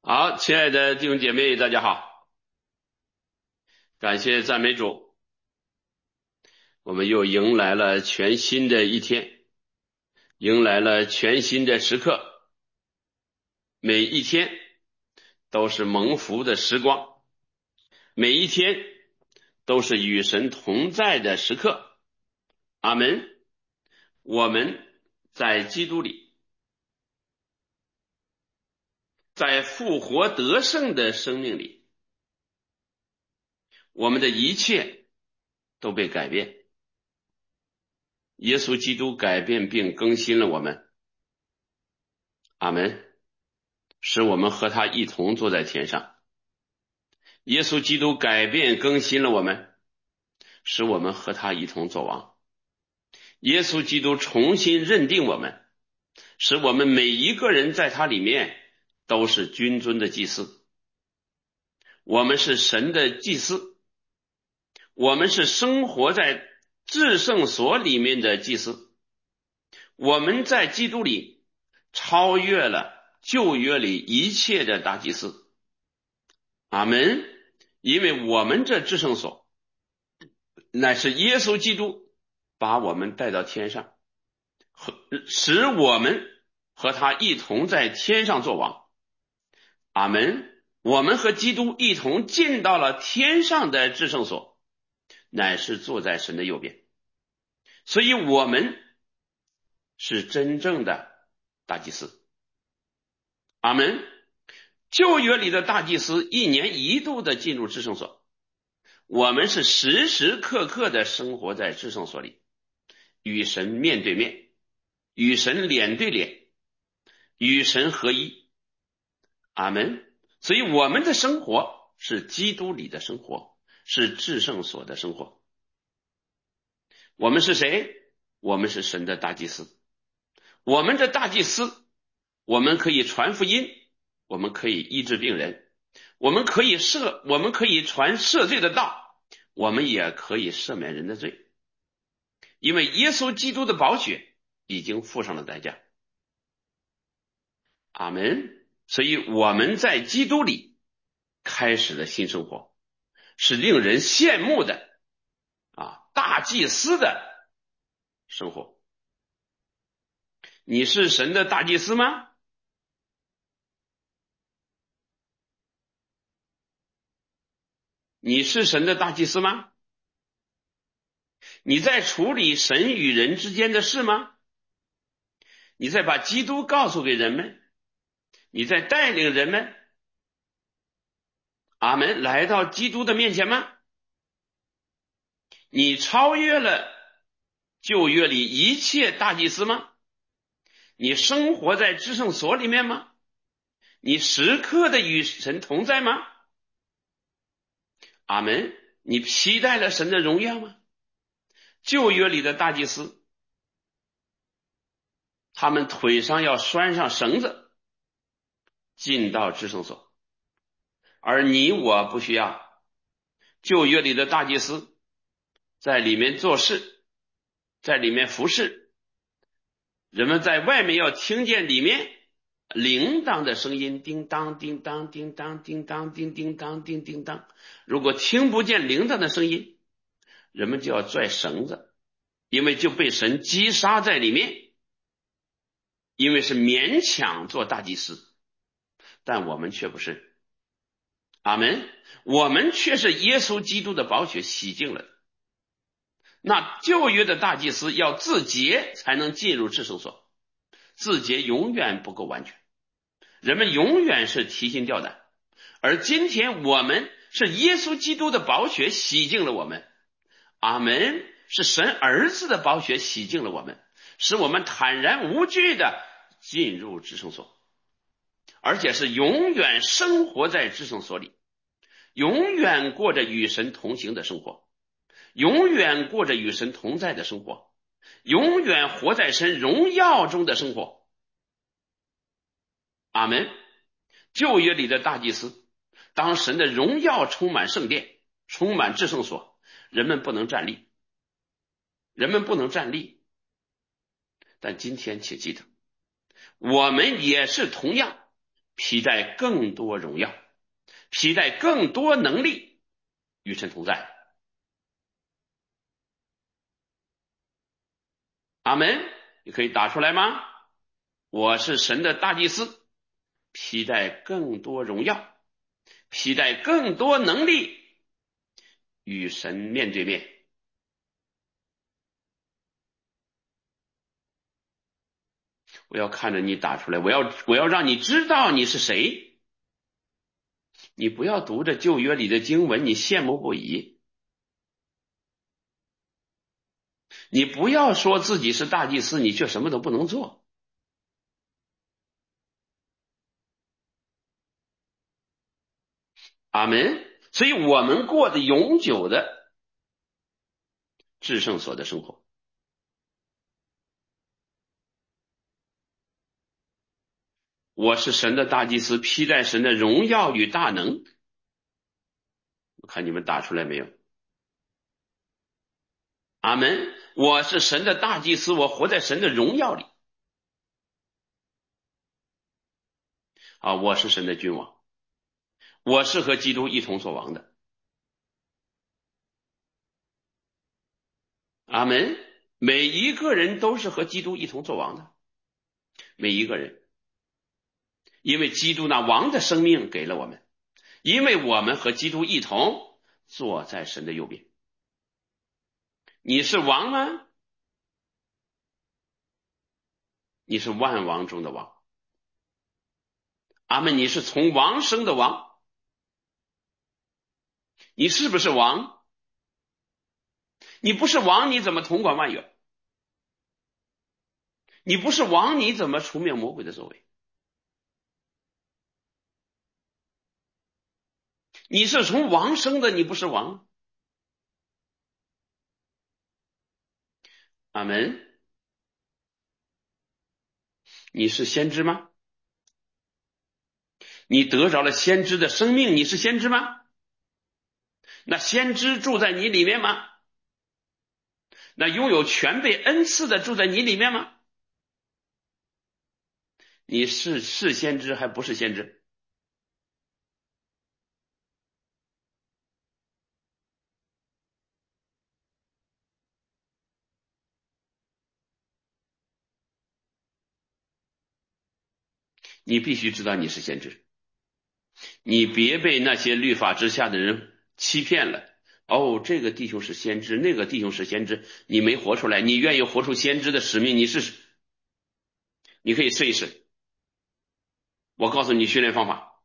好，亲爱的弟兄姐妹，大家好，感谢赞美主，我们又迎来了全新的一天，迎来了全新的时刻，每一天都是蒙福的时光，每一天都是与神同在的时刻。阿门。我们在基督里，在复活得胜的生命里，我们的一切都被改变。耶稣基督改变并更新了我们。阿门。使我们和他一同坐在天上。耶稣基督改变更新了我们，使我们和他一同作王。耶稣基督重新认定我们，使我们每一个人在他里面都是君尊的祭司。我们是神的祭司，我们是生活在至圣所里面的祭司。我们在基督里超越了旧约里一切的大祭司。阿们。因为我们这至圣所乃是耶稣基督把我们带到天上，使我们和他一同在天上作王。阿们。我们和基督一同进到了天上的至圣所，乃是坐在神的右边。所以我们是真正的大祭司。阿们。旧约里的大祭司一年一度的进入至圣所，我们是时时刻刻的生活在至圣所里，与神面对面，与神脸对脸，与神合一。阿们。所以我们的生活是基督里的生活，是至圣所的生活。我们是谁？我们是神的大祭司。我们的大祭司，我们可以传福音，我们可以医治病人，我们可以传赦罪的道，我们也可以赦免人的罪。因为耶稣基督的宝血已经付上了代价。阿们。所以我们在基督里开始了新生活，是令人羡慕的大祭司的生活。你是神的大祭司吗？你是神的大祭司吗？你在处理神与人之间的事吗？你在把基督告诉给人们？你在带领人们阿们来到基督的面前吗？你超越了旧约里一切大祭司吗？你生活在至圣所里面吗？你时刻的与神同在吗？阿们。你期待了神的荣耀吗？旧约里的大祭司，他们腿上要拴上绳子，进到至圣所，而你我不需要。旧约里的大祭司在里面做事，在里面服侍，人们在外面要听见里面铃铛的声音，叮当叮当叮当叮当叮叮当叮叮当。如果听不见铃铛的声音，人们就要拽绳子，因为就被神击杀在里面，因为是勉强做大祭司。但我们却不是。阿们。我们却是耶稣基督的宝血洗净了的。那旧约的大祭司要自洁才能进入至圣所，自洁永远不够完全，人们永远是提心吊胆。而今天我们是耶稣基督的宝血洗净了我们。阿们。是神儿子的宝血洗净了我们，使我们坦然无惧的进入至圣所，而且是永远生活在至圣所里，永远过着与神同行的生活，永远过着与神同在的生活，永远活在神荣耀中的生活。阿们。旧约里的大祭司，当神的荣耀充满圣殿，充满至圣所，人们不能站立，但今天请记得，我们也是同样披戴更多荣耀，披戴更多能力，与神同在。阿门。你可以打出来吗？我是神的大祭司，披戴更多荣耀，披戴更多能力，与神面对面。我要看着你打出来，我要让你知道你是谁。你不要读着旧约里的经文，你羡慕不已。你不要说自己是大祭司，你却什么都不能做。阿门。所以我们过的永久的至圣所的生活。我是神的大祭司，披戴神的荣耀与大能。我看你们打出来没有？阿门。我是神的大祭司，我活在神的荣耀里。我是神的君王，我是和基督一同作王的。阿门。每一个人都是和基督一同作王的，每一个人，因为基督那王的生命给了我们，因为我们和基督一同坐在神的右边。你是王吗？你是万王中的王。阿门。你是从王生的王。你是不是王？你不是王，你怎么统管万有？你不是王，你怎么除灭魔鬼的作为？你是从王生的，你不是王。阿门。你是先知吗？你得着了先知的生命，你是先知吗？那先知住在你里面吗？那拥有全备恩赐的住在你里面吗？你是先知还不是先知？你必须知道你是先知，你别被那些律法之下的人欺骗了。这个弟兄是先知，那个弟兄是先知，你没活出来，你愿意活出先知的使命，你试试，你可以试一试。我告诉你训练方法。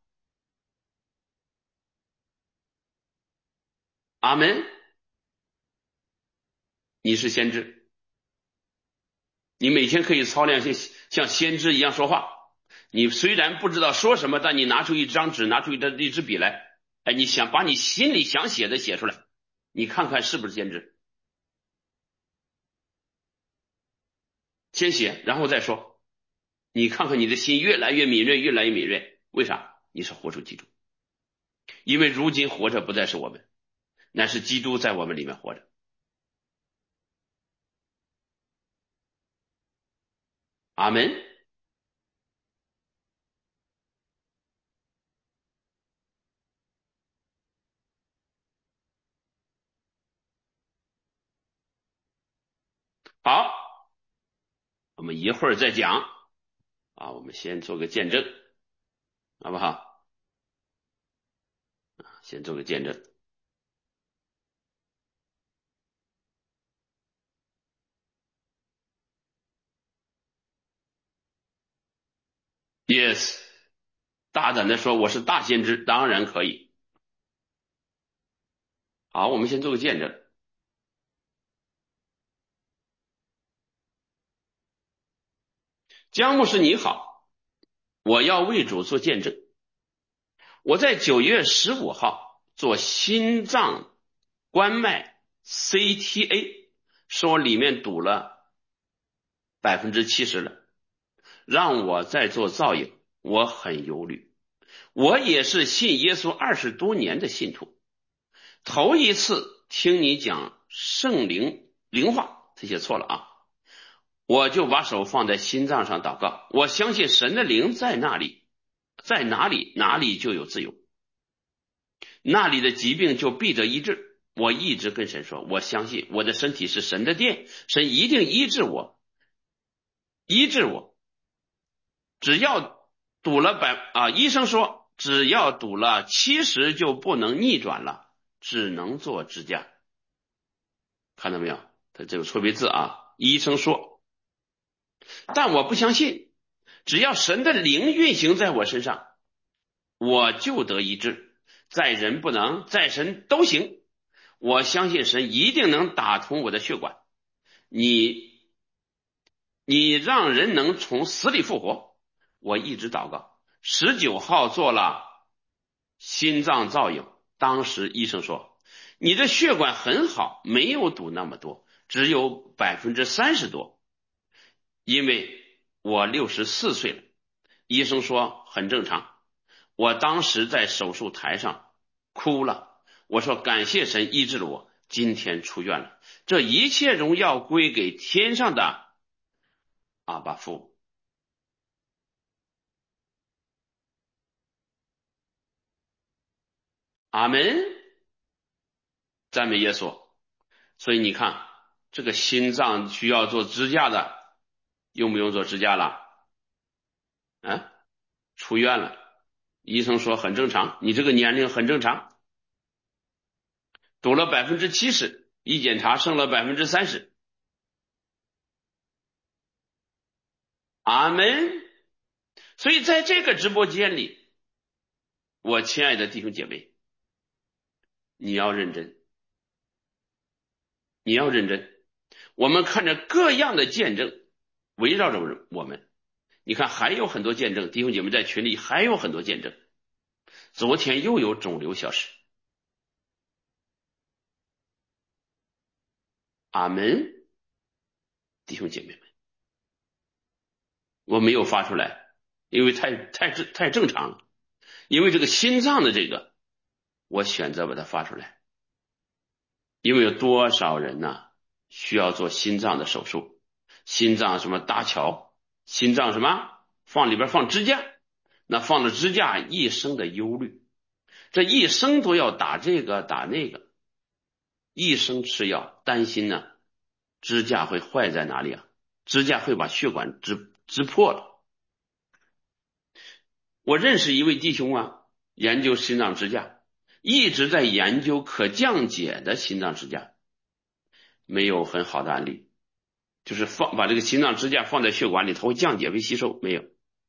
阿门。你是先知，你每天可以操练像先知一样说话。你虽然不知道说什么，但你拿出一张纸，拿出一支笔来，你想把你心里想写的写出来，你看看是不是先知。先写，然后再说，你看看你的心越来越敏锐，越来越敏锐。为啥？你是活出基督，因为如今活着不再是我们，乃是基督在我们里面活着。阿门。好，我们一会儿再讲我们先做个见证，好不好？先做个见证。Yes， 大胆的说我是大先知，当然可以。好，我们先做个见证。江牧师你好，我要为主做见证。我在9月15号做心脏冠脉 CTA， 说里面堵了70%了，让我再做造影，我很忧虑。我也是信耶稣20多年的信徒，头一次听你讲圣灵灵化，这写错了我就把手放在心脏上祷告，我相信神的灵在那里， 在哪里，哪里就有自由，那里的疾病就必得医治。我一直跟神说，我相信我的身体是神的殿，神一定医治我，医治我。只要堵了医生说只要堵了70就不能逆转了，只能做支架。看到没有？他这个错别字啊，医生说，但我不相信，只要神的灵运行在我身上，我就得医治。在人不能，在神都行。我相信神一定能打通我的血管。你让人能从死里复活。我一直祷告。19号做了心脏造影，当时医生说，你的血管很好，没有堵那么多，只有30%多。因为我64岁了，医生说很正常。我当时在手术台上哭了，我说感谢神医治了我，今天出院了。这一切荣耀归给天上的阿爸父。阿门，赞美耶稣。所以你看，这个心脏需要做支架的，用不用做支架了？啊，出院了，医生说很正常，你这个年龄很正常，堵了70%，一检查剩了30%。阿门。所以在这个直播间里，我亲爱的弟兄姐妹，你要认真，你要认真。我们看着各样的见证围绕着我们，你看还有很多见证，弟兄姐妹在群里还有很多见证。昨天又有肿瘤消失，阿门，弟兄姐妹们，我没有发出来，因为太正常了，因为这个心脏的这个，我选择把它发出来，因为有多少人呢需要做心脏的手术，心脏什么搭桥，心脏什么里边放支架，那放了支架一生的忧虑，这一生都要打这个打那个，一生吃药，担心呢支架会坏在哪里啊？支架会把血管支破了。我认识一位弟兄啊，研究心脏支架，一直在研究可降解的心脏支架，没有很好的案例，就是把这个心脏支架放在血管里，它会降解被吸收，没有。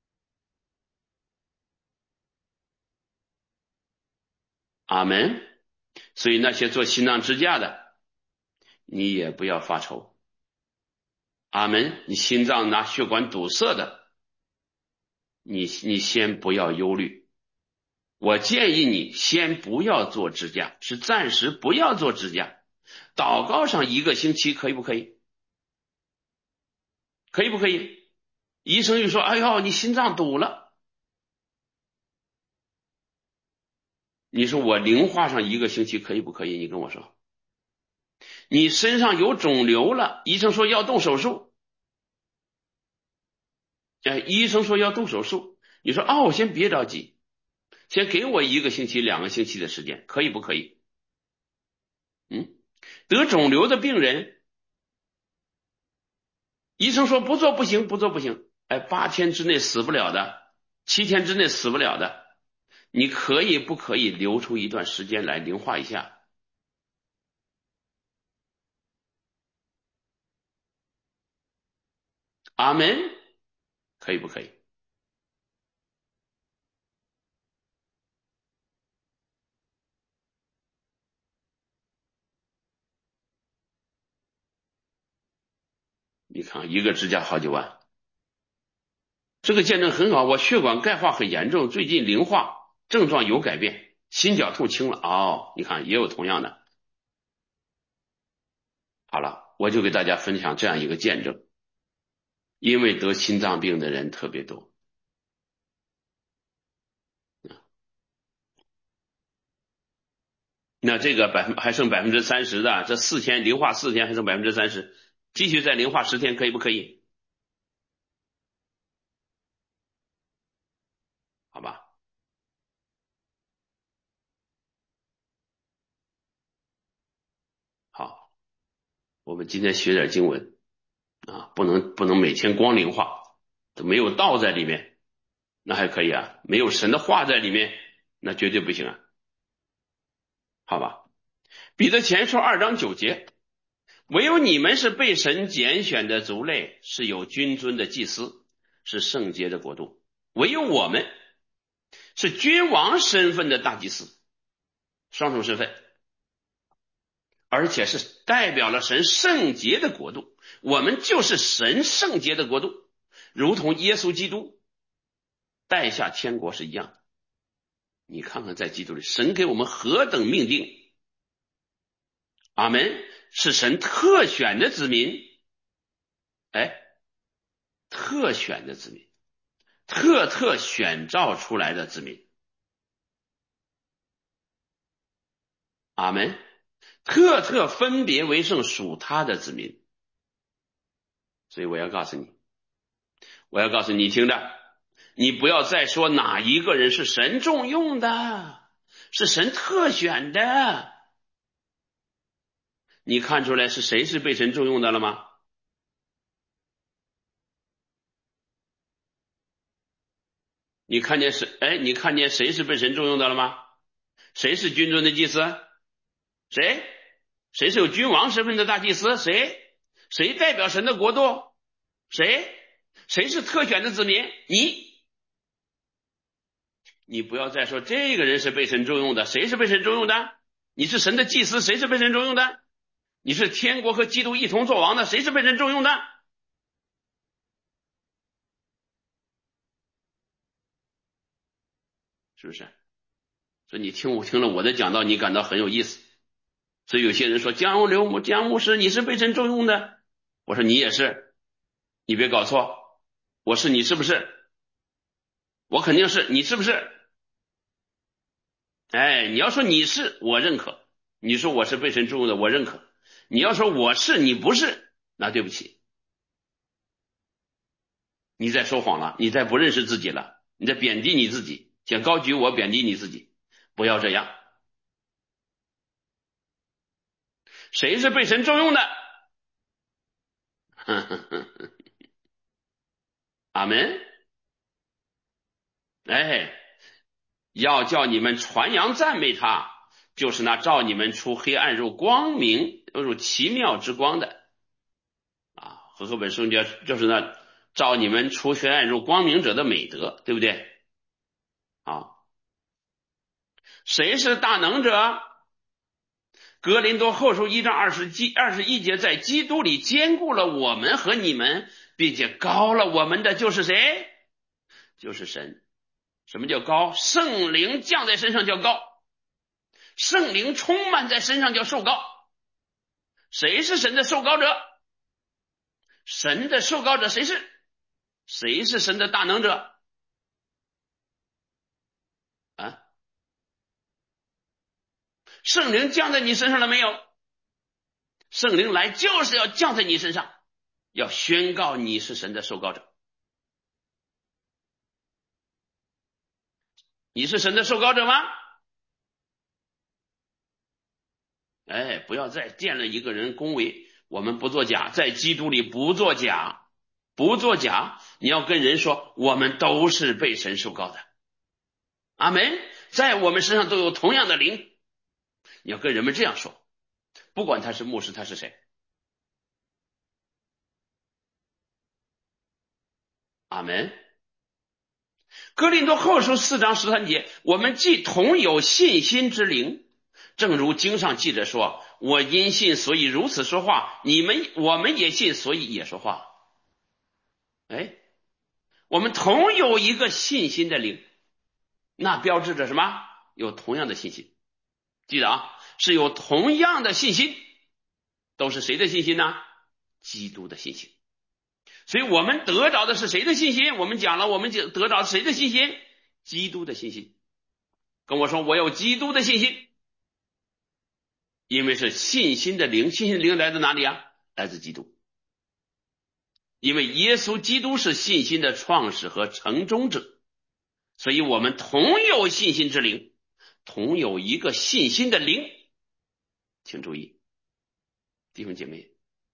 阿门。所以那些做心脏支架的，你也不要发愁。阿门。你心脏拿血管堵塞的，你先不要忧虑。我建议你先不要做支架，是暂时不要做支架，祷告上1个星期可以不可以？可以不可以？医生就说，哎呦，你心脏堵了。你说我零化上1个星期可以不可以？你跟我说，你身上有肿瘤了，医生说要动手术。医生说要动手术，你说我先别着急，先给我1个星期、2个星期的时间，可以不可以？得肿瘤的病人，医生说不做不行，不做不行。8天之内死不了的，7天之内死不了的，你可以不可以留出一段时间来灵化一下？阿门，可以不可以？你看一个支架好几万，这个见证很好。我血管钙化很严重，最近灵化，症状有改变，心绞痛轻了。你看也有同样的。好了，我就给大家分享这样一个见证，因为得心脏病的人特别多。那这个还剩30%的，这4天灵化4天还剩30%，继续再灵化10天，可以不可以？好吧。 我们今天学点经文啊，不能每天光灵化，都没有道在里面，那还可以啊，没有神的话在里面，那绝对不行啊，好吧？彼得前书2章9节，唯有你们是被神拣选的族类，是有君尊的祭司，是圣洁的国度，唯有我们是君王身份的大祭司，双重身份，而且是代表了神圣洁的国度，我们就是神圣洁的国度，如同耶稣基督带下天国是一样的。你看看在基督里，神给我们何等命定，阿们，是神特选的子民，特选的子民，特选召出来的子民，阿们，特分别为圣属他的子民。所以我要告诉你听着，你不要再说哪一个人是神重用的，是神特选的，你看出来是谁是被神重用的了吗？你看见谁是被神重用的了吗？谁是君尊的祭司？谁？谁是有君王身份的大祭司？谁代表神的国度？谁是特选的子民？你不要再说这个人是被神重用的，谁是被神重用的？你是神的祭司，谁是被神重用的？你是天国和基督一同作王的，谁是被神重用的？是不是？所以你听了我的讲道，你感到很有意思。所以有些人说江牧师你是被神重用的，我说你也是，你别搞错，我是你是不是？我肯定是，你是不是？你要说你是，我认可，你说我是被神重用的，我认可，你要说我是你不是，那对不起，你在说谎了，你在不认识自己了，你在贬低你自己，想高举我，贬低你自己，不要这样。谁是被神重用的？阿门。要叫你们传扬赞美他，就是那照你们出黑暗入光明入奇妙之光的啊。和合本圣经就是那照你们出黑暗入光明者的美德，对不对？啊，谁是大能者？哥林多后书1章21节，在基督里兼顾了我们和你们，并且高了我们的就是谁？就是神。什么叫高？圣灵降在身上叫高，圣灵充满在身上叫受高。谁是神的受高者？神的受高者谁是？谁是神的大能者？啊，圣灵降在你身上了没有？圣灵来就是要降在你身上，要宣告你是神的受高者。你是神的受高者吗？不要再见了一个人恭维，我们不作假，在基督里不作假，不作假。你要跟人说，我们都是被神受高的，阿门。在我们身上都有同样的灵，你要跟人们这样说，不管他是牧师，他是谁，阿门。哥林多后书4章13节，我们既同有信心之灵，正如经上记着说，我因信所以如此说话，我们也信所以也说话。我们同有一个信心的灵，那标志着什么？有同样的信心。记得啊，是有同样的信心，都是谁的信心呢？基督的信心。所以我们得着的是谁的信心？我们讲了，我们得着的是谁的信心？基督的信心。跟我说我有基督的信心，因为是信心的灵，信心的灵来自哪里啊？来自基督。因为耶稣基督是信心的创始和成终者，所以我们同有信心之灵，同有一个信心的灵。请注意，弟兄姐妹，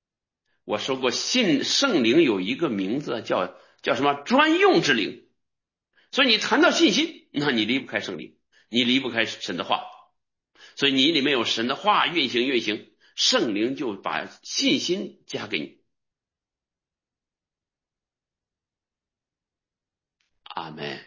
我说过，信圣灵有一个名字叫什么专用之灵。所以你谈到信心，那你离不开圣灵，你离不开神的话。所以你里面有神的话运行，圣灵就把信心加给你。阿门，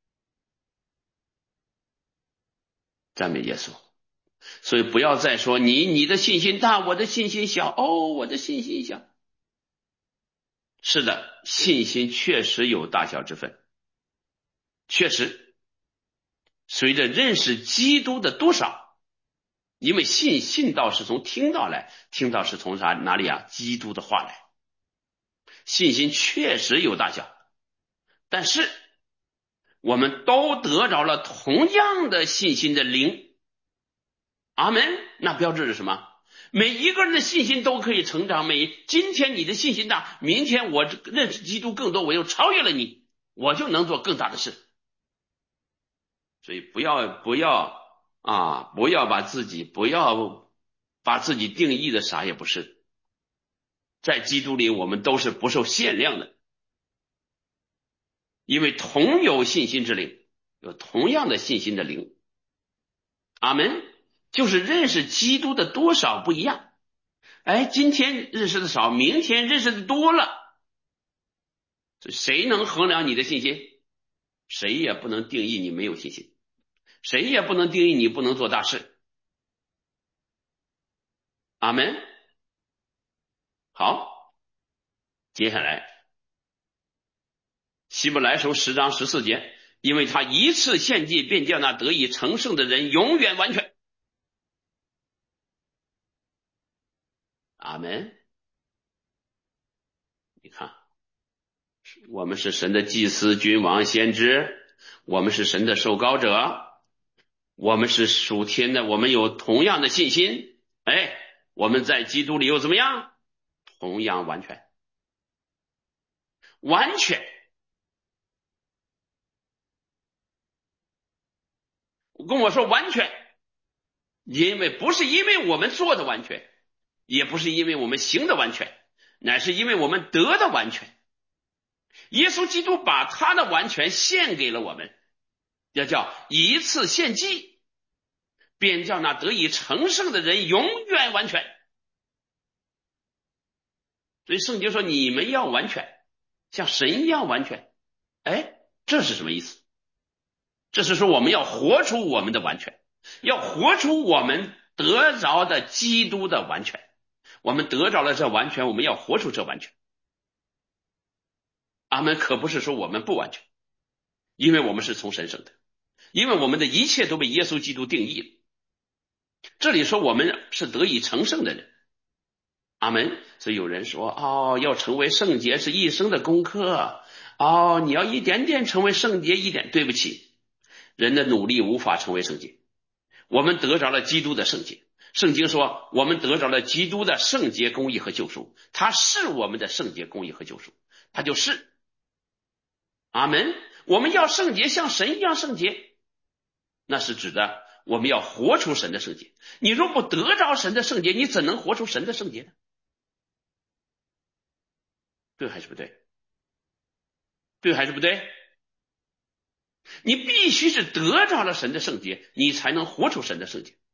赞美耶稣。所以不要再说你的信心大，我的信心小。哦，我的信心小。是的，信心确实有大小之分，确实随着认识基督的多少，因为信道是从听到来，听到是从哪里啊？基督的话来。信心确实有大小，但是我们都得着了同样的信心的灵。阿门。那标志着什么？每一个人的信心都可以成长。今天你的信心大，明天我认识基督更多，我又超越了你，我就能做更大的事。所以不要把自己定义的啥也不是。在基督里我们都是不受限量的，因为同有信心之灵，有同样的信心的灵。阿门。就是认识基督的多少不一样。今天认识的少，明天认识的多了。谁能衡量你的信心？谁也不能定义你没有信心，谁也不能定义你不能做大事。阿门。好，接下来希伯来书10章14节，因为他一次献祭，便叫那得以成圣的人永远完全。阿门。你看，我们是神的祭司、君王、先知，我们是神的受膏者，我们是属天的，我们有同样的信心。我们在基督里又怎么样？同样完全。完全。跟我说完全，不是因为我们做的完全，也不是因为我们行的完全，乃是因为我们得的完全。耶稣基督把他的完全献给了我们，要叫一次献祭，便叫那得以成圣的人永远完全。所以圣经说你们要完全，像神一样完全。这是什么意思？这是说我们要活出我们的完全，要活出我们得着的基督的完全。我们得着了这完全，我们要活出这完全。阿们。可不是说我们不完全，因为我们是从神生的，因为我们的一切都被耶稣基督定义了。这里说我们是得以成圣的人。阿们。所以有人说要成为圣洁是一生的功课。你要一点点成为圣洁一点。对不起，人的努力无法成为圣洁，我们得着了基督的圣洁。圣经说我们得着了基督的圣洁、公义和救赎，他是我们的圣洁、公义和救赎，他就是。阿们。我们要圣洁，像神一样圣洁，那是指的我们要活出神的圣洁。你若不得着神的圣洁，你怎能活出神的圣洁呢？对还是不对？对还是不对？你必须是得着了神的圣洁，你才能活出神的圣洁。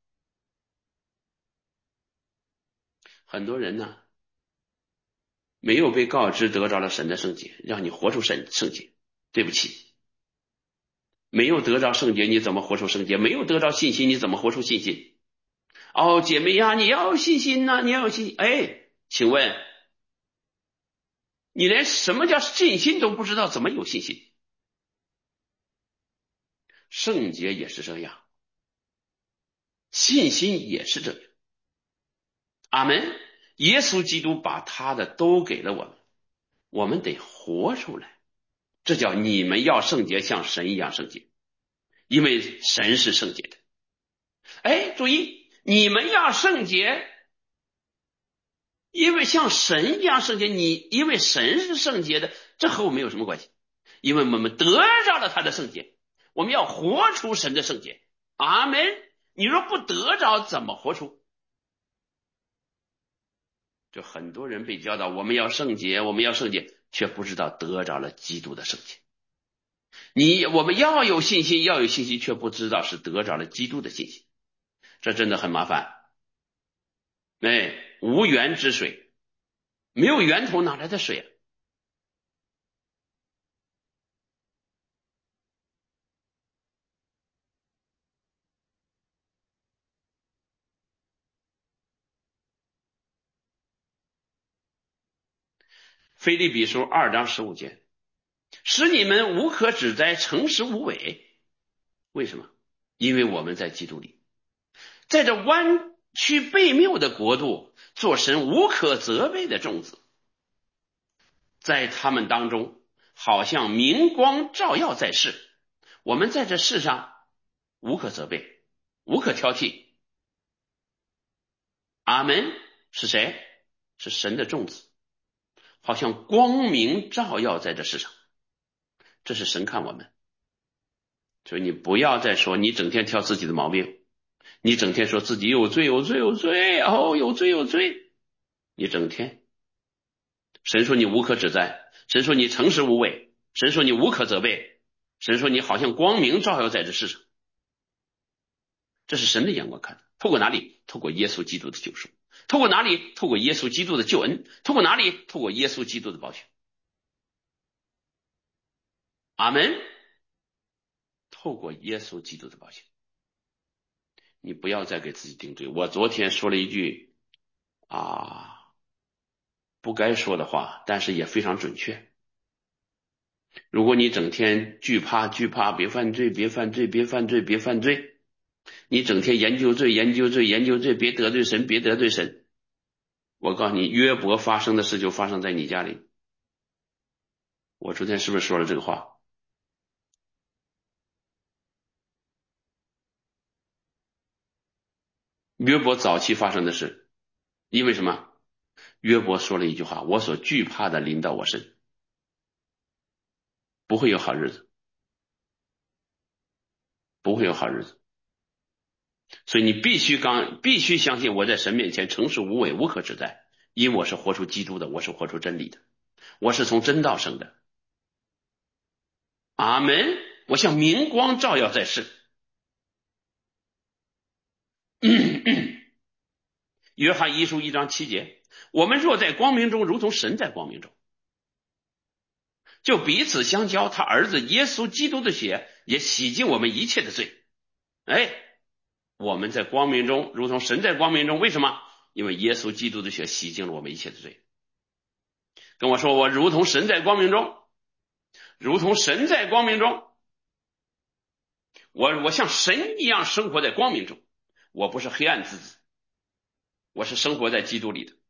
很多人呢，没有被告知得着了神的圣洁，让你活出神圣洁。对不起，没有得着圣洁，你怎么活出圣洁？没有得着信心，你怎么活出信心？姐妹呀，你要有信心呐，你要有信心。请问你连什么叫信心都不知道，怎么有信心？圣洁也是这样，信心也是这样。阿们。耶稣基督把他的都给了我们，我们得活出来。这叫你们要圣洁，像神一样圣洁，因为神是圣洁的。注意，你们要圣洁，因为像神一样圣洁，因为神是圣洁的，这和我们有什么关系？因为我们得着了他的圣洁，我们要活出神的圣洁。阿们。你若不得着，怎么活出？ 就很多人被教导我们要圣洁，我们要圣洁，却不知道得着了基督的圣洁。我们要有信心，要有信心，却不知道是得着了基督的信心，这真的很麻烦。哎，无源之水，没有源头哪来的水啊？腓立比书2章15节，使你们无可指摘，诚实无伪。为什么？因为我们在基督里，在这弯曲悖谬的国度，做神无可责备的种子，在他们当中，好像明光照耀在世。我们在这世上无可责备，无可挑剔。阿门。是谁？是神的种子，好像光明照耀在这世上。这是神看我们。所以你不要再说你整天挑自己的毛病，你整天说自己有罪有罪有罪，有罪有罪，你整天，神说你无可指摘，神说你诚实无伪，神说你无可责备，神说你好像光明照耀在这世上。这是神的眼光看的。透过哪里？透过耶稣基督的救赎。透过哪里？透过耶稣基督的救恩。透过哪里？透过耶稣基督的宝血。阿门。透过耶稣基督的宝血。你不要再给自己定罪。我昨天说了一句不该说的话，但是也非常准确。如果你整天惧怕别犯罪别犯罪别犯罪别犯罪，你整天研究罪研究罪研究罪，别得罪神别得罪神，我告诉你，约伯发生的事就发生在你家里。我昨天是不是说了这个话？约伯早期发生的事，因为什么？约伯说了一句话：我所惧怕的临到我身，不会有好日子，不会有好日子。所以你必须相信，我在神面前诚实无伪，无可指摘，因我是活出基督的，我是活出真理的，我是从真道生的。阿门。我像明光照耀在世。约翰一书1章7节，我们若在光明中，如同神在光明中，就彼此相交，他儿子耶稣基督的血也洗净我们一切的罪。我们在光明中，如同神在光明中。为什么？因为耶稣基督的血洗净了我们一切的罪。跟我说，我如同神在光明中，如同神在光明中，我像神一样生活在光明中，我不是黑暗之子，我是生活在基督里的。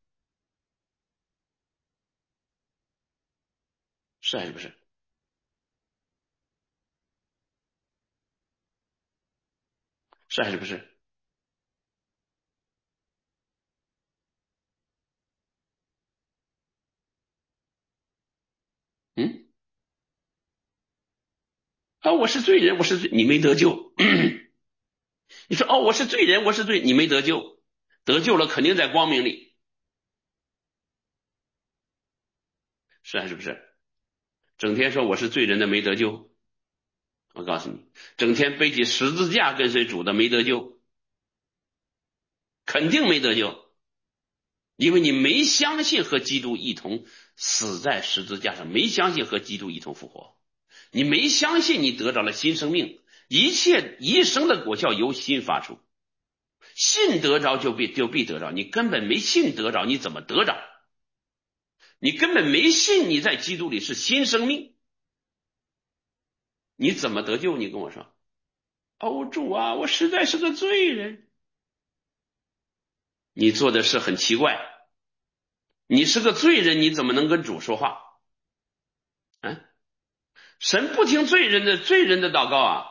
是还是不是？是还是不是？嗯，我是罪人，我是罪，你没得救。你说我是罪人，我是罪，你没得救，得救了肯定在光明里。是还是不是？整天说我是罪人的没得救，我告诉你，整天背起十字架跟随主的没得救，肯定没得救，因为你没相信和基督一同死在十字架上，没相信和基督一同复活，你没相信你得着了新生命，一切一生的果效由心发出，信得着就必得着，你根本没信得着，你怎么得着？你根本没信你在基督里是新生命，你怎么得救？你跟我说，主啊，我实在是个罪人。你做的事很奇怪，你是个罪人，你怎么能跟主说话？神不听罪人的祷告啊！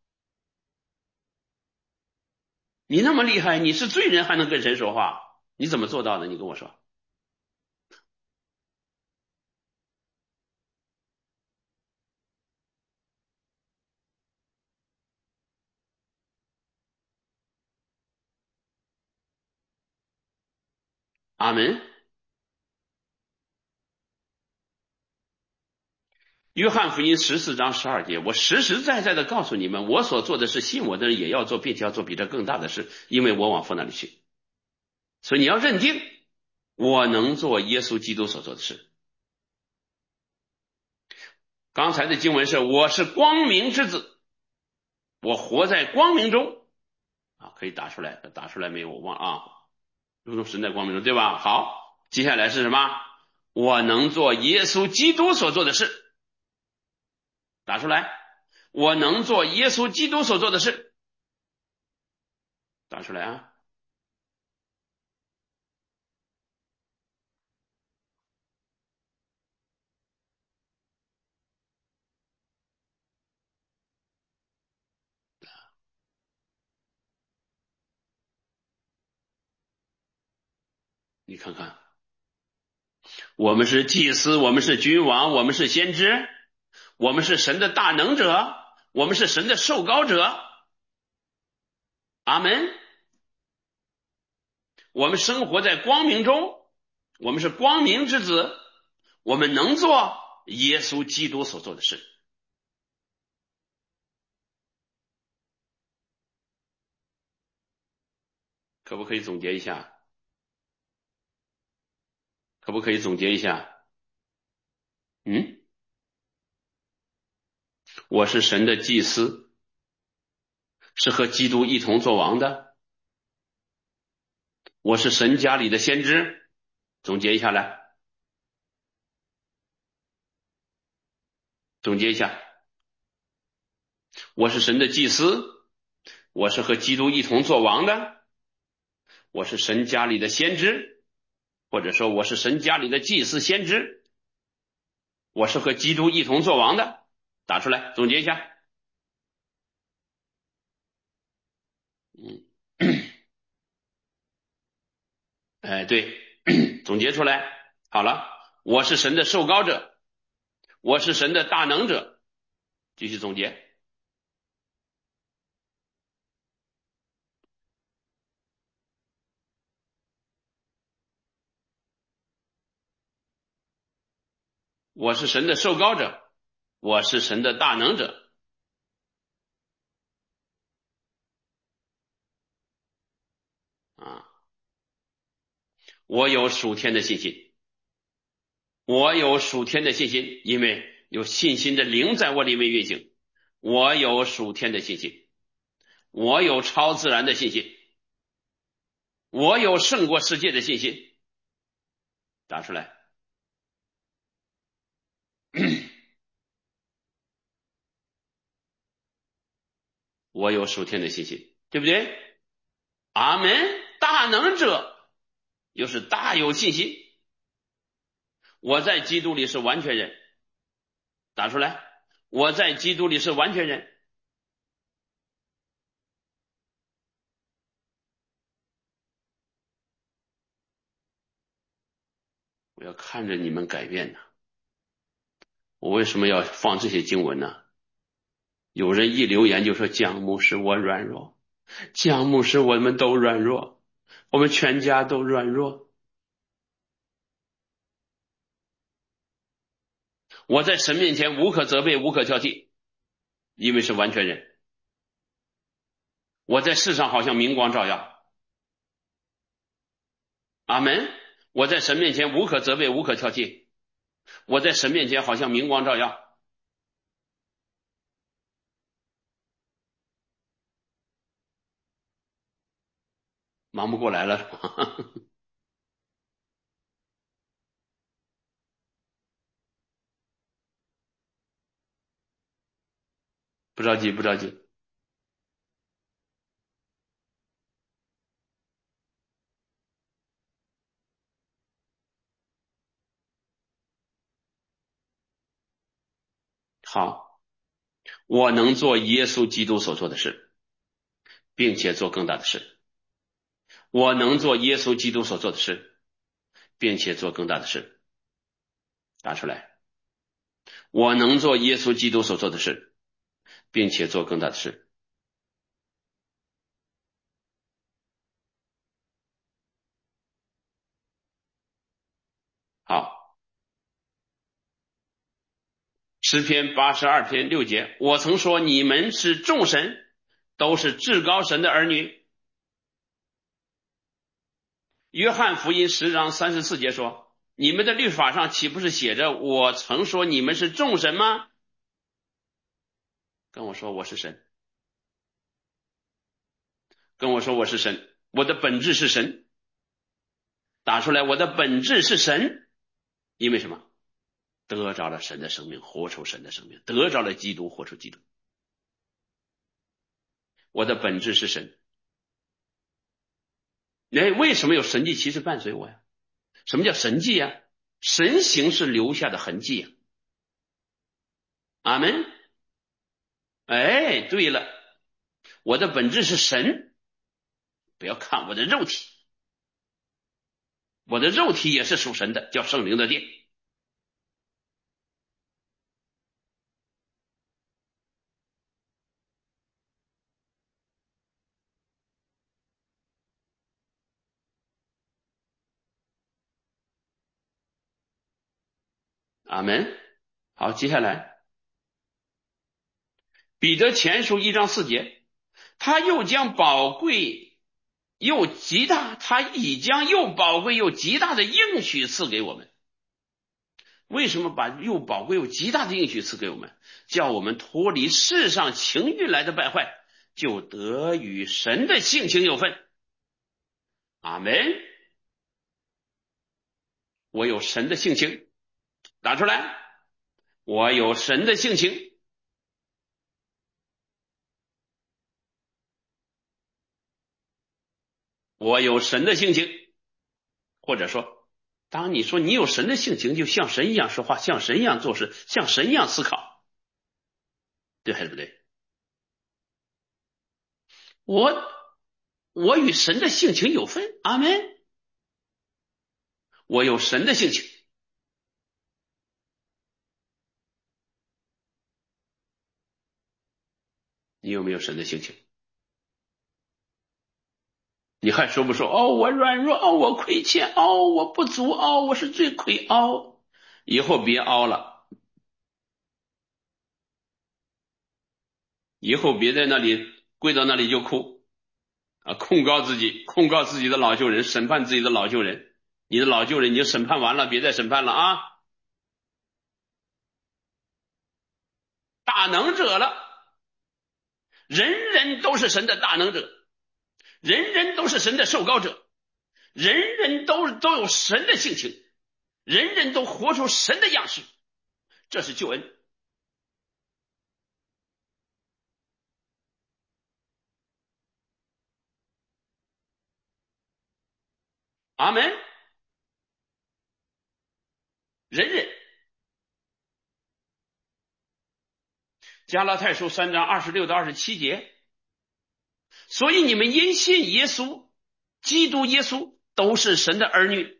你那么厉害，你是罪人还能跟神说话？你怎么做到的？你跟我说。阿门。 约翰福音14章12节，我实实在在的告诉你们，我所做的事，信我的人也要做，并且要做比这更大的事，因为我往父那里去。所以你要认定，我能做耶稣基督所做的事。刚才的经文是，我是光明之子，我活在光明中啊，可以打出来，打出来没有？我忘了啊，如同神在光明中，对吧？好，接下来是什么？我能做耶稣基督所做的事，打出来。我能做耶稣基督所做的事，打出来啊！你看看，我们是祭司，我们是君王，我们是先知，我们是神的大能者，我们是神的受膏者。阿门。我们生活在光明中，我们是光明之子，我们能做耶稣基督所做的事。可不可以总结一下？可不可以总结一下？我是神的祭司，是和基督一同作王的。我是神家里的先知。总结一下来，总结一下。我是神的祭司，我是和基督一同作王的。我是神家里的先知，或者说我是神家里的祭司先知。我是和基督一同作王的。打出来，总结一下。嗯，哎，对，总结出来。好了，我是神的受膏者，我是神的大能者。继续总结。我是神的受膏者，我是神的大能者。啊，我有属天的信心，我有属天的信心，因为有信心的灵在我里面运行。我有属天的信心，我有超自然的信心，我有胜过世界的信心。打出来。我有属天的信心，对不对？阿门。大能者又是大有信心。我在基督里是完全人。打出来。我在基督里是完全人。我要看着你们改变呢。我为什么要放这些经文呢？有人一留言就说姜牧师我软弱，姜牧师我们都软弱，我们全家都软弱。我在神面前无可责备，无可挑剔，因为是完全人。我在世上好像明光照耀。阿门。我在神面前无可责备，无可挑剔。我在神面前好像明光照耀。忙不过来了。不着急，不着急。好，我能做耶稣基督所做的事，并且做更大的事。我能做耶稣基督所做的事，并且做更大的事。打出来。我能做耶稣基督所做的事，并且做更大的事。好， 诗篇82篇6节，我曾说你们是众神，都是至高神的儿女。约翰福音10章34节说，你们的律法上岂不是写着我曾说你们是众神吗？跟我说我是神，跟我说我是神，我的本质是神，打出来我的本质是神。因为什么？得着了神的生命，活出神的生命，得着了基督，活出基督。我的本质是神。为什么有神迹奇事伴随我呀？什么叫神迹呀？神行是留下的痕迹呀。阿门。哎，对了，我的本质是神，不要看我的肉体，我的肉体也是属神的，叫圣灵的殿。阿门。好，接下来彼得前书1章4节，他又将宝贵又极大，他已将又宝贵又极大的应许赐给我们。为什么把又宝贵又极大的应许赐给我们？叫我们脱离世上情欲来的败坏，就得与神的性情有分。阿门。我有神的性情，打出来，我有神的性情。我有神的性情。或者说，当你说你有神的性情，就像神一样说话，像神一样做事，像神一样思考，对还是不对？我与神的性情有分。阿门。我有神的性情。你有没有神的性情？你还说不说？我软弱，我亏欠，我不足，我是罪魁，以后别了，以后别在那里跪到那里就哭控告自己，控告自己的老旧人，审判自己的老旧人。你的老旧人已经审判完了，别再审判了啊！大能者了，人人都是神的大能者，人人都是神的受膏者，人人都有神的性情，人人都活出神的样式，这是救恩。阿门。人人。加拉太书3章26到27节，所以你们因信耶稣，基督耶稣都是神的儿女，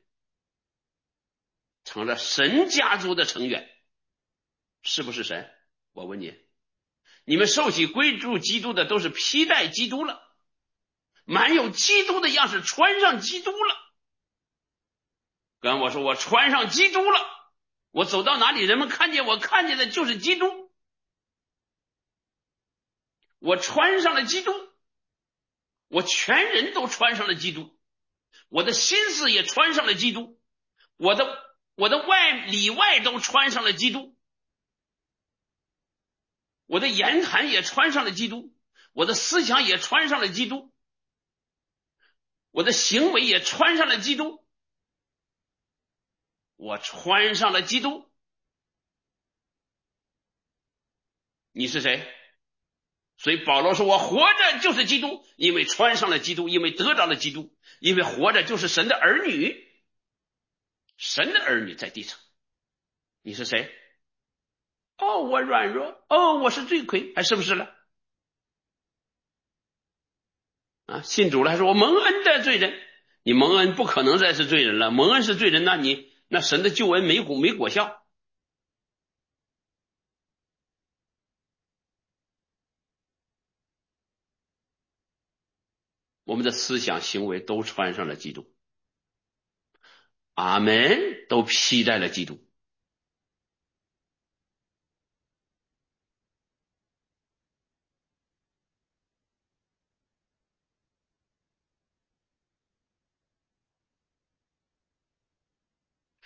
成了神家族的成员。是不是神？我问你，你们受洗归入基督的都是披戴基督了，满有基督的样式，穿上基督了。跟我说，我穿上基督了，我走到哪里，人们看见我，看见的就是基督。我穿上了基督，我全人都穿上了基督，我的心思也穿上了基督，我的里外都穿上了基督，我的言谈也穿上了基督，我的思想也穿上了基督，我的行为也穿上了基督。我穿上了基督。你是谁？所以保罗说，我活着就是基督，因为穿上了基督，因为得着了基督，因为活着就是神的儿女，神的儿女在地上。你是谁？我软弱，我是罪魁，还是不是了？信主了还说我蒙恩的罪人，你蒙恩不可能再是罪人了，蒙恩是罪人，那神的救恩没果效。我们的思想行为都穿上了基督。阿门。都披戴了基督。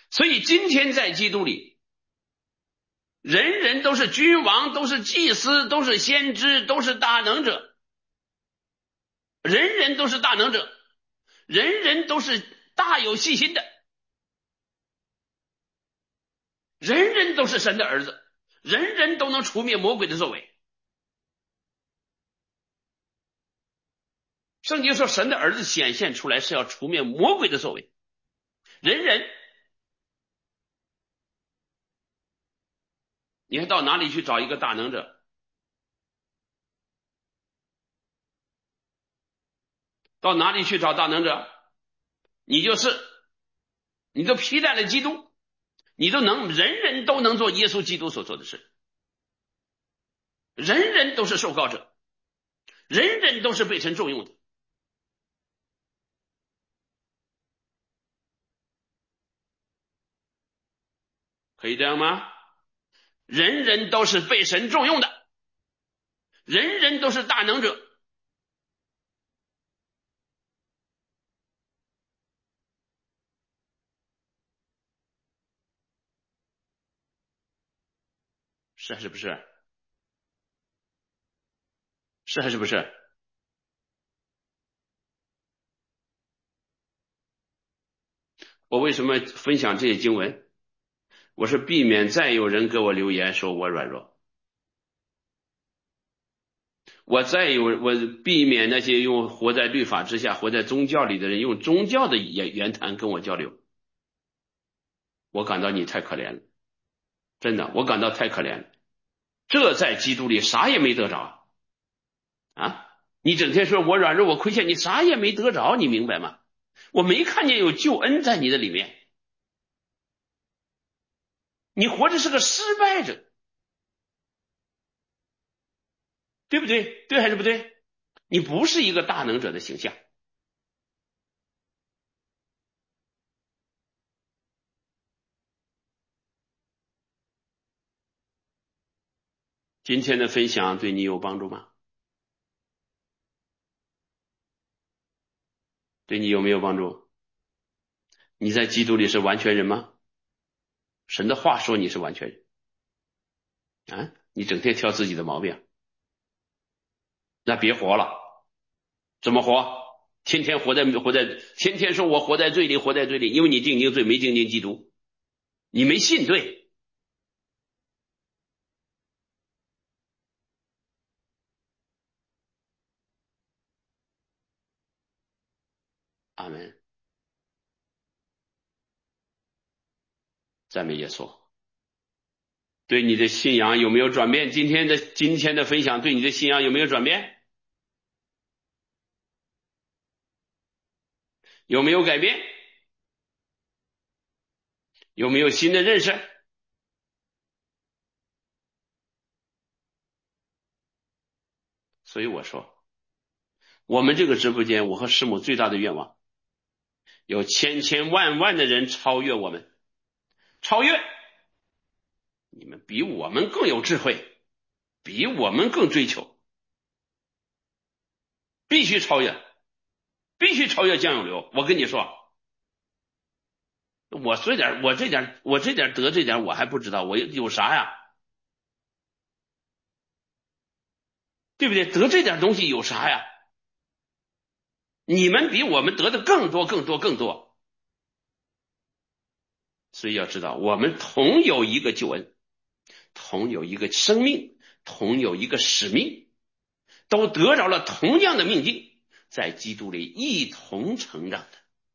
所以今天在基督里，人人都是君王，都是祭司，都是先知，都是大能者，人人都是大能者，人人都是大有细心的，人人都是神的儿子，人人都能除灭魔鬼的作为。圣经说神的儿子显现出来是要除灭魔鬼的作为，人人，你还到哪里去找一个大能者？到哪里去找大能者？你都披戴了基督，你人人都能做耶稣基督所做的事，人人都是受膏者，人人都是被神重用的，可以这样吗？人人都是被神重用的，人人都是大能者。是还是不是？是还是不是？我为什么分享这些经文？我是避免再有人给我留言说我软弱，我避免那些用活在律法之下、活在宗教里的人用宗教的言谈跟我交流。我感到你太可怜了，真的，我感到太可怜了。这在基督里啥也没得着啊！你整天说我软弱，我亏欠，你啥也没得着，你明白吗？我没看见有救恩在你的里面，你活着是个失败者，对不对？对还是不对？你不是一个大能者的形象。今天的分享对你有帮助吗？对你有没有帮助？你在基督里是完全人吗？神的话说你是完全人啊！你整天挑自己的毛病，那别活了。怎么活？天天天天说我活在罪里，活在罪里，因为你定睛罪，没定睛基督，你没信对。阿门，赞美耶稣。对你的信仰有没有转变？今天的分享对你的信仰有没有转变？有没有改变？有没有新的认识？所以我说，我们这个直播间，我和师母最大的愿望，有千千万万的人超越我们，超越你们，比我们更有智慧，比我们更追求，必须超越，必须超越江永流。我跟你说，我这点得这点，我还不知道我有啥呀？对不对？得这点东西有啥呀？你们比我们得的更多，更多，更多。所以要知道，我们同有一个救恩，同有一个生命，同有一个使命，都得着了同样的命定，在基督里一同成长的。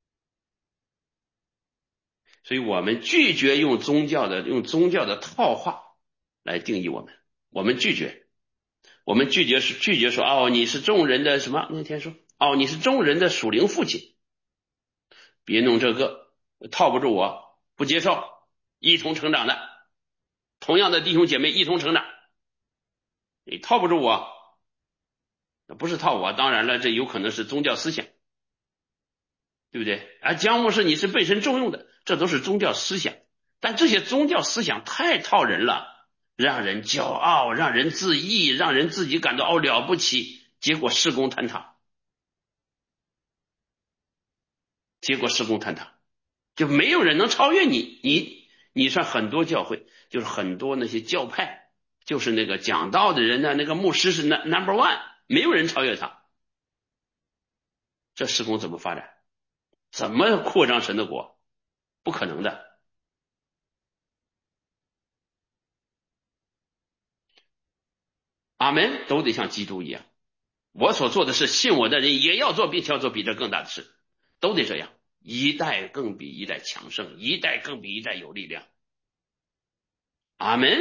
所以我们拒绝用宗教的套话来定义我们，我们拒绝说哦，你是众人的什么？那天说哦，你是众人的属灵父亲，别弄这个，套不住我，不接受，一同成长的，同样的弟兄姐妹一同成长，你套不住我，不是套我，当然了，这有可能是宗教思想，对不对？而江牧师你是被神重用的，这都是宗教思想，但这些宗教思想太套人了，让人骄傲，让人自义，让人自己感到哦了不起，结果事功坍塌，结果事功坍塌。 就没有人能超越你。你算很多教会，就是很多那些教派，就是那个讲道的人呢，那个牧师是number one，没有人超越他。这事工怎么发展？怎么扩张神的国？不可能的。阿门，都得像基督一样。我所做的事，信我的人也要做，并且要做比这更大的事，都得这样。一代更比一代强盛，一代更比一代有力量。阿门。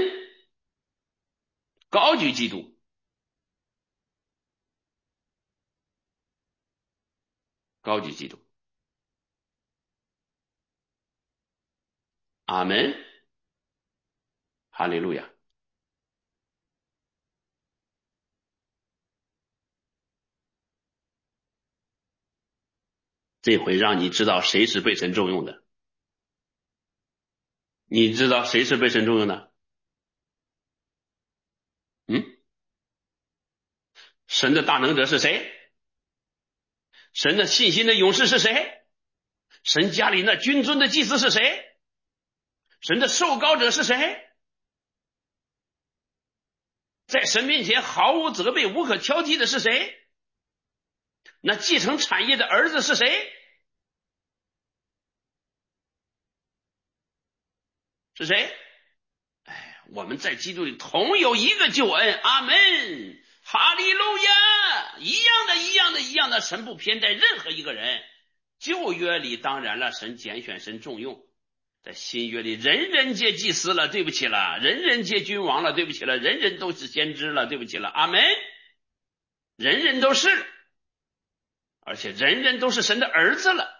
高举基督。高举基督。阿门。哈利路亚。这回让你知道谁是被神重用的。你知道谁是被神重用的？嗯，神的大能者是谁？神的信心的勇士是谁？神家里那君尊的祭司是谁？神的受膏者是谁？在神面前毫无责备、无可挑剔的是谁？那继承产业的儿子是谁？是谁？我们在基督里同有一个救恩。阿门。哈利路亚。一样的，一样的，一样的，神不偏待任何一个人。旧约里当然了，神拣选，神重用。在新约里，人人皆祭司了，对不起了；人人皆君王了，对不起了；人人都是先知了，对不起了。阿门。人人都是，而且人人都是神的儿子了。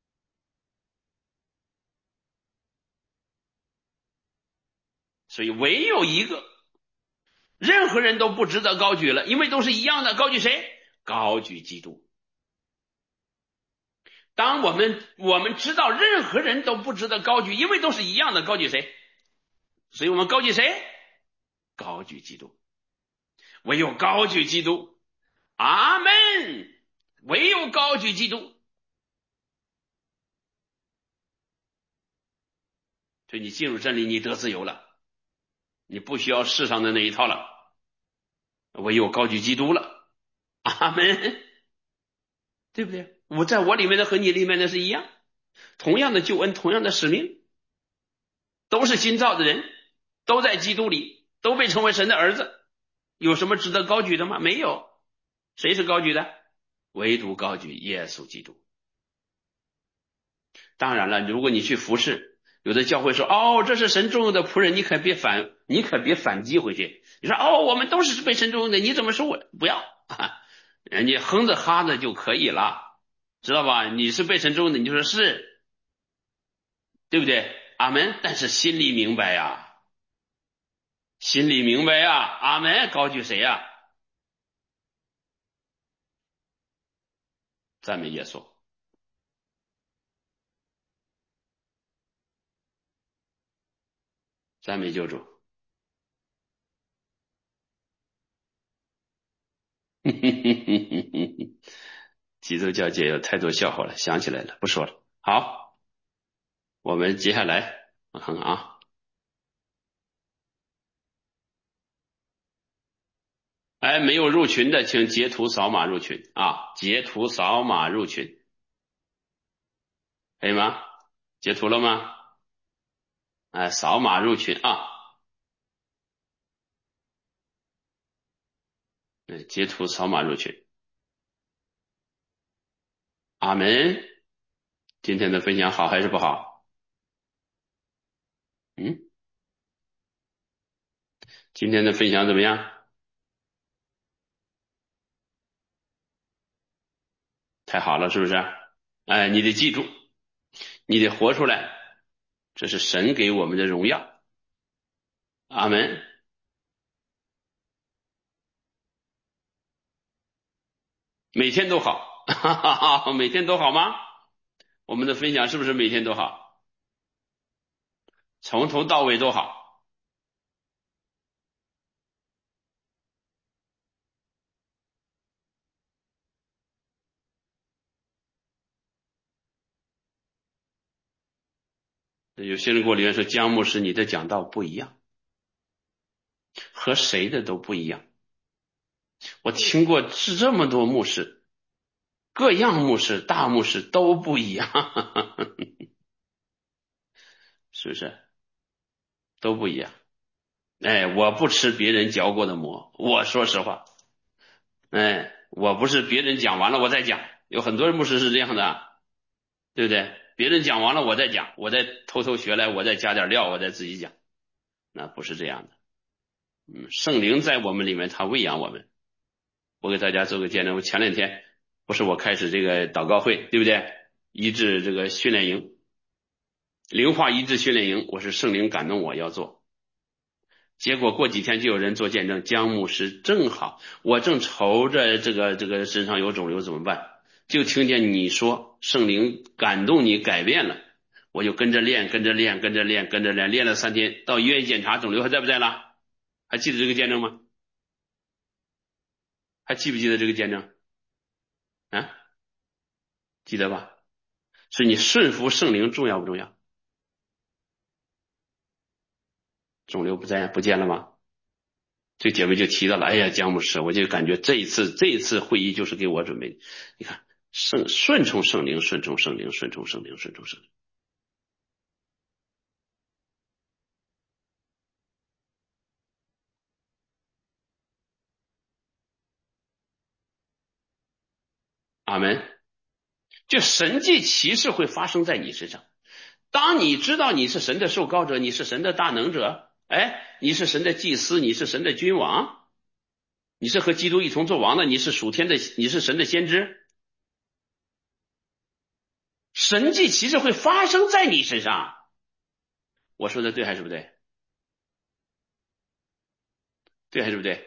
所以唯有一个，任何人都不值得高举了，因为都是一样的。高举谁？高举基督。当我们知道任何人都不值得高举，因为都是一样的，高举谁？所以我们高举谁？高举基督。唯有高举基督。阿门。唯有高举基督。所以你进入真理，你得自由了，你不需要世上的那一套了，唯有高举基督了。阿门。对不对？我在我里面的和你里面的是一样，同样的救恩，同样的使命，都是新造的人，都在基督里，都被称为神的儿子。有什么值得高举的吗？没有。谁是高举的？唯独高举耶稣基督。当然了，如果你去服侍，有的教会说，哦，这是神重用的仆人，你可别反击回去。你说，哦，我们都是被神重用的，你怎么说我？不要，人家哼着哈着就可以了，知道吧？你是被神重用的，你就说是，对不对？阿门。但是心里明白呀，心里明白呀。阿门。高举谁呀？赞美耶稣。赞美救主。基督教界有太多笑话了，想起来了，不说了。好，我们接下来我看看啊，哎，没有入群的，请截图扫码入群啊，截图扫码入群，可以吗？截图了吗？哎，扫码入群啊，截图扫码入群。阿门。今天的分享好还是不好？嗯，今天的分享怎么样？太好了，是不是？哎，你得记住，你得活出来，这是神给我们的荣耀。阿门。每天都好，哈哈哈，每天都好吗？我们的分享是不是每天都好？从头到尾都好。 有些人给我留言说，姜牧师你的讲道不一样，和谁的都不一样。我听过这么多牧师，各样牧师、大牧师都不一样，是不是？都不一样。哎，我不吃别人嚼过的馍，我说实话，哎，我不是别人讲完了我再讲，有很多牧师是这样的，对不对？别人讲完了我再讲，我再偷偷学来，我再加点料，我再自己讲，那不是这样的。圣灵在我们里面，他喂养我们。我给大家做个见证，我前两天不是我开始这个祷告会，对不对？医治这个训练营，灵化医治训练营，我是圣灵感动我要做。结果过几天就有人做见证，姜牧师正好，我正愁着这个身上有肿瘤怎么办，就听见你说圣灵感动你改变了，我就跟着练，练了3天，到医院检查，肿瘤还在不在了？还记得这个见证吗？还记不记得这个见证啊？记得吧？所以你顺服圣灵重要不重要？肿瘤不见了吗？这姐妹就提到了，哎呀，姜牧师，我就感觉这一次会议就是给我准备的。你看，顺从圣灵，顺从圣灵，顺从圣灵，顺从圣灵。阿门。就神迹奇事会发生在你身上。当你知道你是神的受膏者，你是神的大能者，哎，你是神的祭司，你是神的君王，你是和基督一同作王的，你是属天的，你是神的先知。神迹奇事会发生在你身上。我说的对还是不对？对还是不对？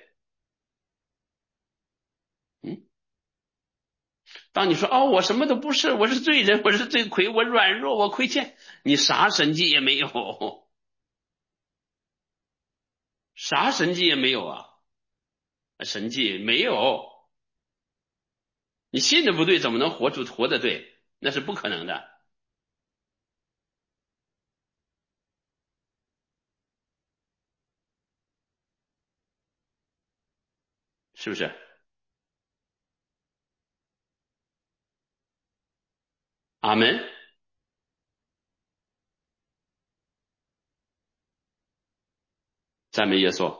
嗯。当你说哦，我什么都不是，我是罪人，我是罪魁，我软弱，我亏欠，你啥神迹也没有，啥神迹也没有啊，神迹没有，你信的不对，怎么能活得对？那是不可能的，是不是？阿门，赞美耶稣。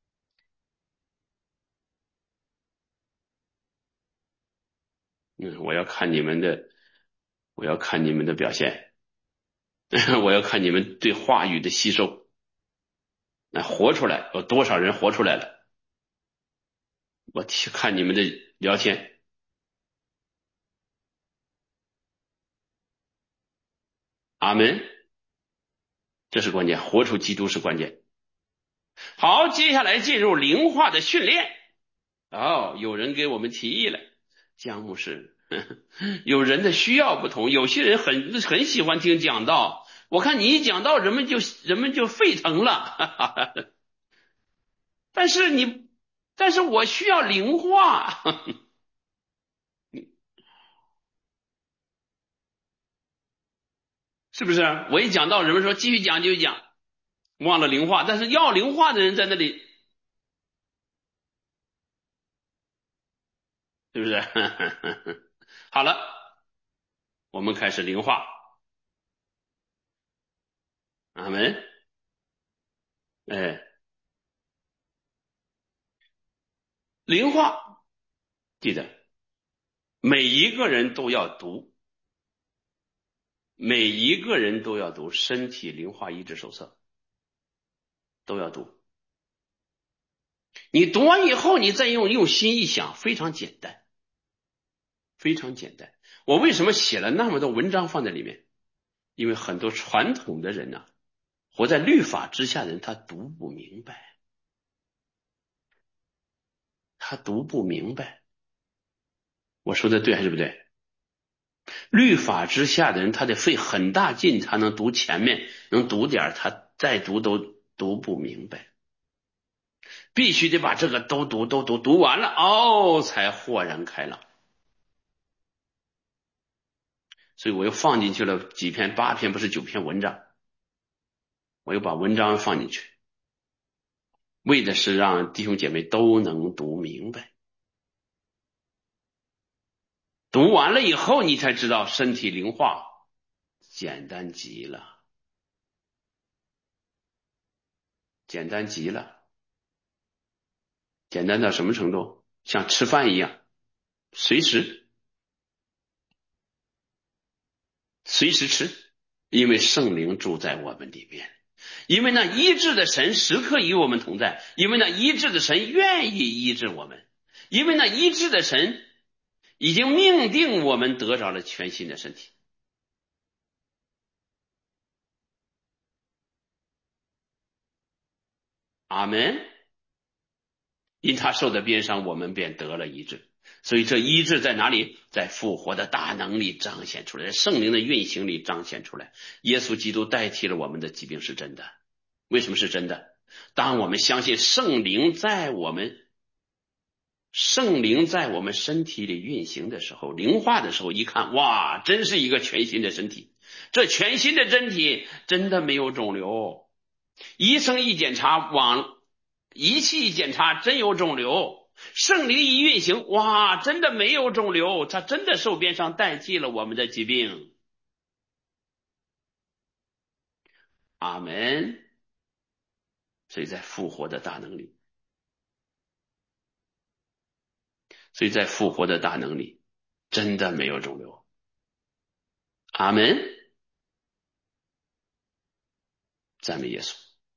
我要看你们的，我要看你们的表现，我要看你们对话语的吸收，那活出来，有多少人活出来了？我看你们的聊天，阿门，这是关键，活出基督是关键。好，接下来进入灵化的训练。哦，有人给我们提议了，姜牧师，有人的需要不同，有些人很喜欢听讲道，我看你一讲道，人们就沸腾了。但是但是我需要灵化，是不是？我一讲道，人们说继续讲继续讲，忘了灵化，但是要灵化的人在那里，是不是？好了，我们开始灵化，阿门。哎，灵化，记得每一个人都要读，每一个人都要读《身体灵化医治手册》，都要读。你读完以后，你再用心一想，非常简单，非常简单。我为什么写了那么多文章放在里面？因为很多传统的人呢、活在律法之下的人，他读不明白，他读不明白。我说的对还是不对？律法之下的人，他得费很大劲才能读前面，能读点他再读都读不明白。必须得把这个都读完了哦，才豁然开朗。所以我又放进去了几篇，8篇不是9篇文章， 我又把文章放进去，为的是让弟兄姐妹都能读明白。读完了以后，你才知道身体灵化简单极了，简单极了，简单到什么程度？像吃饭一样，随时吃，因为圣灵住在我们里面，因为那医治的神时刻与我们同在，因为那医治的神愿意医治我们，因为那医治的神已经命定我们得着了全新的身体。阿门。因他受的鞭伤，我们便得了医治。所以这医治在哪里？在复活的大能里彰显出来，在圣灵的运行里彰显出来。耶稣基督代替了我们的疾病是真的。为什么是真的？当我们相信圣灵在我们身体里运行的时候，灵化的时候，一看，哇，真是一个全新的身体。这全新的身体真的没有肿瘤。医生一检查，仪器一检查，真有肿瘤。圣灵一运行，哇，真的没有肿瘤，他真的受鞭伤代替了我们的疾病。阿门。所以在复活的大能里，真的没有肿瘤。阿门。赞美耶稣。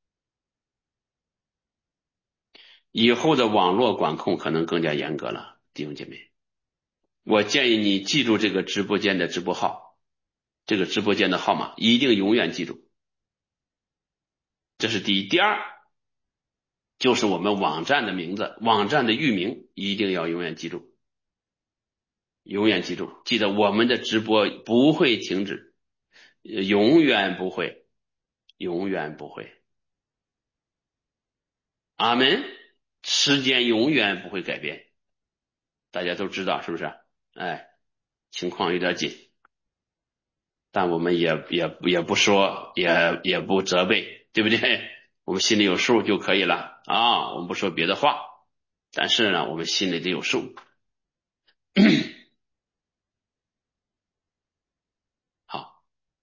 以后的网络管控可能更加严格了，弟兄姐妹，我建议你记住这个直播间的直播号，这个直播间的号码一定永远记住。这是第一。第二，就是我们网站的名字，网站的域名一定要永远记住，永远记住，记得我们的直播不会停止，永远不会，永远不会。阿门。时间永远不会改变，大家都知道是不是？哎，情况有点紧，但我们也不说，也不责备，对不对？我们心里有数就可以了啊，我们不说别的话，但是呢，我们心里得有数。好，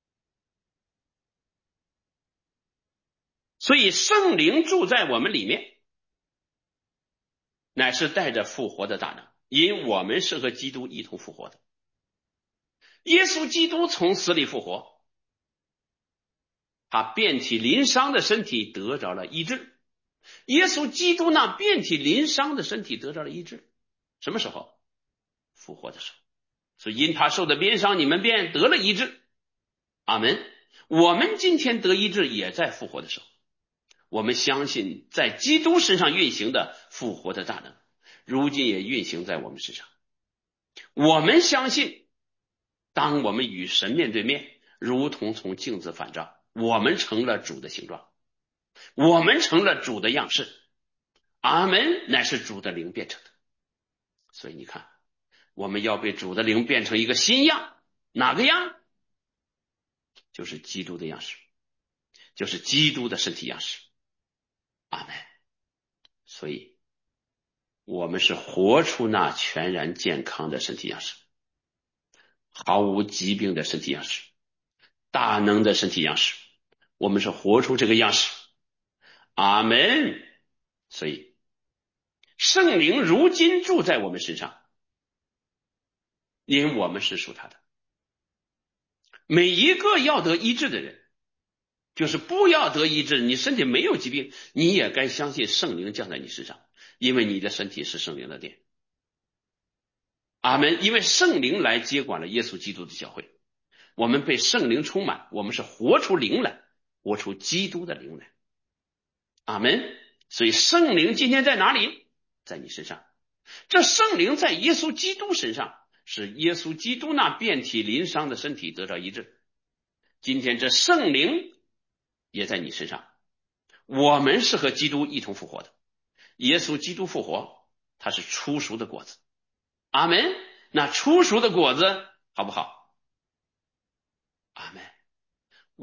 所以圣灵住在我们里面，乃是带着复活的大能，因我们是和基督一同复活的。耶稣基督从死里复活，他遍体鳞伤的身体得着了医治。耶稣基督那遍体鳞伤的身体得着了医治，什么时候？复活的时候。所以因他受的鞭伤，你们便得了医治。阿门。我们今天得医治也在复活的时候，我们相信在基督身上运行的复活的大能，如今也运行在我们身上。我们相信，当我们与神面对面，如同从镜子反照，我们成了主的形状，我们成了主的样式。阿门，乃是主的灵变成的。所以你看，我们要被主的灵变成一个新样，哪个样？就是基督的样式，就是基督的身体样式。阿门。所以我们是活出那全然健康的身体样式，毫无疾病的身体样式，大能的身体样式，我们是活出这个样式。阿门。所以圣灵如今住在我们身上，因我们是属他的。每一个要得医治的人，就是不要得医治，你身体没有疾病，你也该相信圣灵降在你身上，因为你的身体是圣灵的殿。阿门。因为圣灵来接管了耶稣基督的教会，我们被圣灵充满，我们是活出灵来，活出基督的灵来。阿门。所以圣灵今天在哪里？在你身上。这圣灵在耶稣基督身上，使耶稣基督那遍体鳞伤的身体得到医治。今天这圣灵也在你身上，我们是和基督一同复活的。耶稣基督复活，他是初熟的果子。阿门。那初熟的果子好不好？阿门。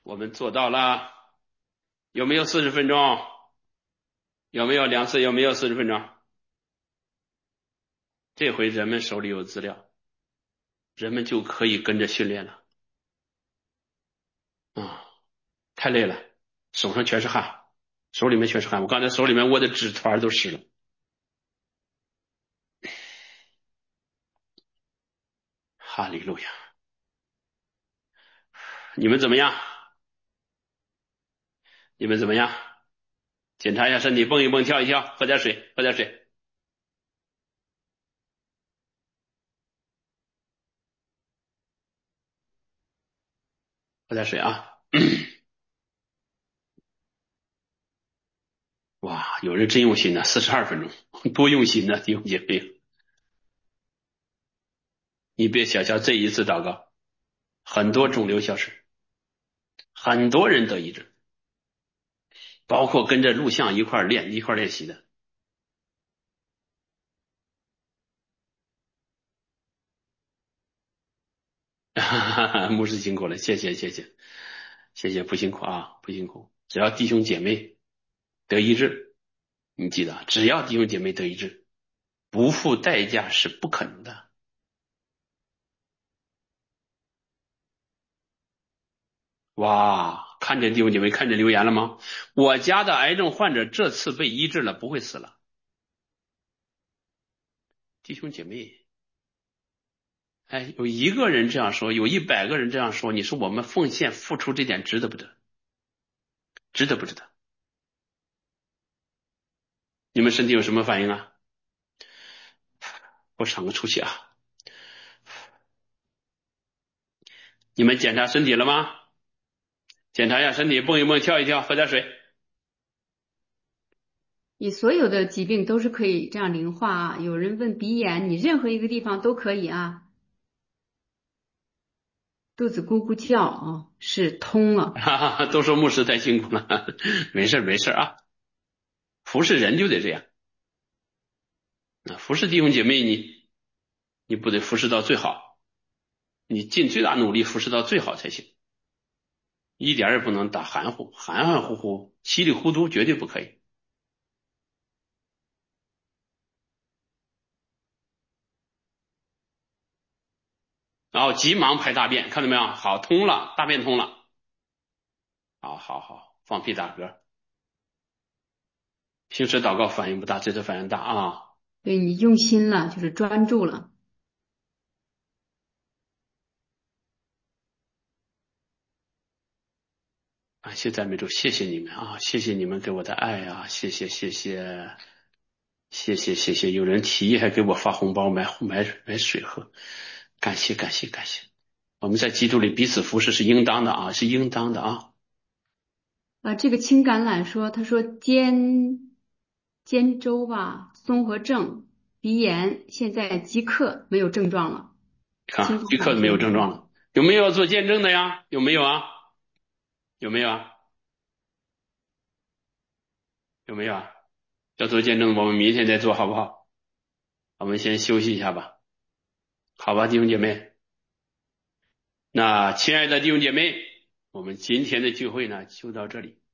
我们做到了。有没有40分钟？有没有两次？有没有40分钟？这回人们手里有资料，人们就可以跟着训练了。啊，太累了，手上全是汗，手里面全是汗。我刚才手里面握的纸团都湿了。哈利路亚！你们怎么样？你们怎么样？检查一下身体，蹦一蹦，跳一跳，喝点水，喝点水，喝点水啊！哇，有人真用心呢，42分钟，多用心呢，弟兄姐妹！你别小瞧这一次祷告，很多肿瘤消失，很多人得医治，包括跟着录像一块练、一块练习的。牧师辛苦了，谢谢谢谢谢谢，不辛苦啊，不辛苦。只要弟兄姐妹得医治，你记得，只要弟兄姐妹得医治，不付代价是不可能的。哇，看见弟兄姐妹看见留言了吗？我家的癌症患者这次被医治了，不会死了。弟兄姐妹，哎，有一个人这样说，有100个人这样说，你说我们奉献付出这点值得不得？值得不值得？你们身体有什么反应啊？我喘个粗气啊！你们检查身体了吗？检查一下身体，蹦一蹦，跳一跳，喝点水。 你所有的疾病都是可以这样灵化啊。有人问鼻炎，你任何一个地方都可以啊。肚子咕咕叫啊，是通了。 哈哈，都说牧师太辛苦了，没事没事啊，服侍人就得这样。服侍弟兄姐妹你不得服侍到最好，你尽最大努力服侍到最好才行，一点也不能打含糊，含含糊糊、稀里糊涂绝对不可以。然后急忙排大便，看到没有？好，通了，大便通了。好好好，放屁打嗝。平时祷告反应不大，这次反应大啊！ 对你用心了，就是专注了。 感谢赞美主，谢谢你们啊，谢谢你们给我的爱啊，谢谢谢谢谢谢谢谢，有人提议还给我发红包买水喝，感谢感谢感谢。我们在基督里彼此服侍是应当的啊，是应当的啊。 这个青橄榄说，他说肩周吧，综合症、鼻炎，现在即刻没有症状了。青看， 橄即刻没有榄这样说。 症状了，有没有要做见证的呀？有没有啊？有没有啊？有没有啊？要做见证，我们明天再做好不好？我们先休息一下吧，好吧，弟兄姐妹。那亲爱的弟兄姐妹，我们今天的聚会呢就到这里。